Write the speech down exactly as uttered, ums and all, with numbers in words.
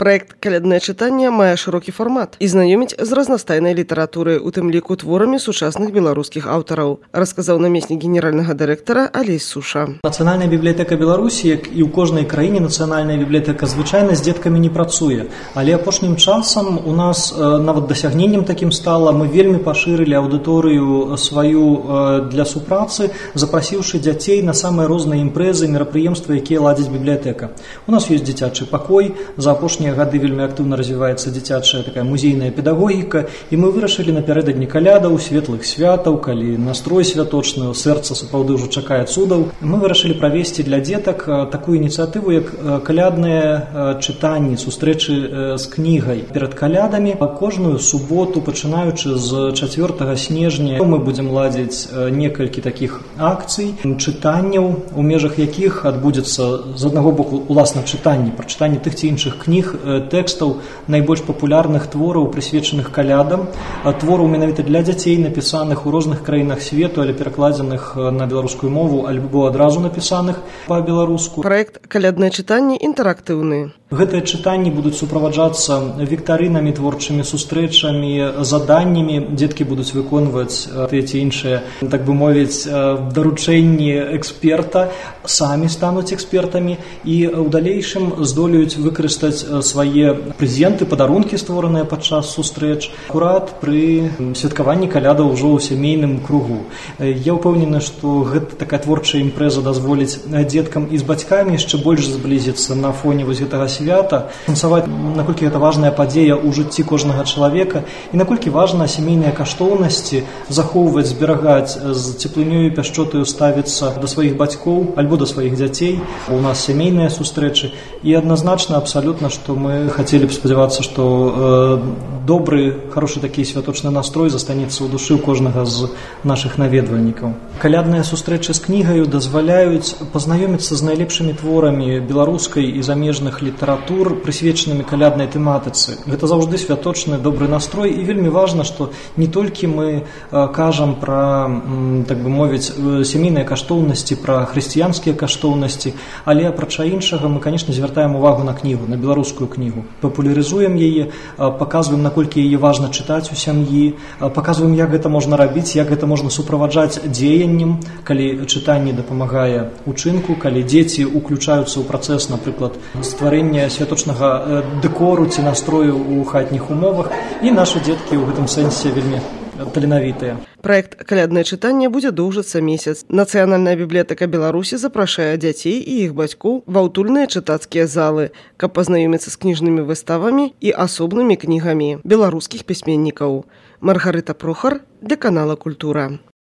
Праект «Каляднае чытанне» мае шырокі фармат і знаёміць з разнастайнай літаратурай, у тым ліку творамі сучасных беларускіх аўтараў, расказаў намеснік генеральнага дырэктара Алесь Суша. Нацыянальная бібліятэка Беларусі, як і ў кожнай краіне, нацыянальная бібліятэка звычайна з дзеткамі не працуе. Але апошнім часам у нас нават дасягненнем такім стала, мы вельмі пашырылі аўдыторыю сваю для супрацы, запрасіўшы дзяцей на самыя розныя імпрэзы, мерапрыемствы, якія ладзіць бібліятэка. У нас ёсць дзіцячы пакой, за апошнія гады вельмі актыўна развіваецца дзіцячая такая музейная педагогіка, і мы вырашылі напярэдадні калядаў, светлых святаў, калі настрой святочны, сэрца сапраўды ўжо чакае цудаў. Мы вырашылі правесці для дзетак такую ініцыятыву, як калядныя чытанні, сустрэчы з кнігай. Перад калядамі кожную суботу, пачынаючы з чацвёртага снежня, мы будзем ладзіць некалькі такіх акцый, чытанняў, у межах якіх адбудзецца з аднаго боку уласна чытанні, прачытанне тых ці іншых кніг, тэкстаў найбольш папулярных твораў, прысвечаных калядам, твораў менавіта для дзяцей, напісаных у розных краінах свету, але перакладзеных на беларускую мову альбо адразу напісаных па-беларуску. Праект «Каляднае чытанне» інтэрактыўны. Гэтыя чытанні будуць суправаджацца віктарынамі, творчымі сустрэчамі, заданнямі. Дзеткі будуць выконваць тыя ці іншыя, так бы мовіць, даручэнні эксперта, самі стануць экспертамі і ў далейшым здолеюць выкарыстаць свае прэзенты, падарункі, створаныя падчас сустрэч, акурат пры святкаванні калядаў ужо ў сямейным кругу. Я ўпэўнены, што гэта такая творчая імпрэза дазволіць дзеткам і з бацькамі яшчэ больш зблізіцца на фоне вось гэтага свята, сэнсаваць, наколькі гэта важная падзея ў жыцці кожнага чалавека і наколькі важна сямейныя каштоўнасці захоўваць, зберагаць, з цеплынёю і пяшчотаю ставіцца да сваіх бацькоў альбо да сваіх дзяцей. У нас сямейныя сустрэчы і адназначна абсалютна, што мы хацелі б спадзявацца, што э, добры, хорошы такі святочны настрой застанецца ў душы ў кожнага з нашых наведвальнікаў. Калядныя сустрэчы з кнігаю дазваляюць пазнаёміцца з найлепшымі творамі беларускай і замежных літаратур, прысвечанымі каляднай тэматыцы. Гэта заўжды святочны добры настрой, і вельмі важна, што не толькі мы э, кажам пра, м, так бы мовіць, сямейныя каштоўнасці, пра хрысціянскія каштоўнасці, але апрача іншага мы, канешне, звяртаем увагу на кнігу, на беларускую кнігу. Папулярызуем яе, паказваем, наколькі яе важна чытаць у сям'і, паказваем, як гэта можна рабіць, як гэта можна суправаджаць дзеяннем, калі чытанне дапамагае учынку, калі дзеці ўключаюцца ў працэс, напрыклад, стварэння святочнага дэкору ці настрою ў хатніх умовах, і нашы дзеткі ў гэтым сэнсе вельмі таленавітыя. Праект «Каляднае чытанне» будзе доўжыцца месяц. Нацыянальная бібліятэка Беларусі запрашае дзяцей і іх бацькоў ва ўтульныя чытацкія залы, каб пазнаёміцца з кніжнымі выставамі і асобнымі кнігамі беларускіх пісьменнікаў. Маргарыта Прохар для канала «Культура».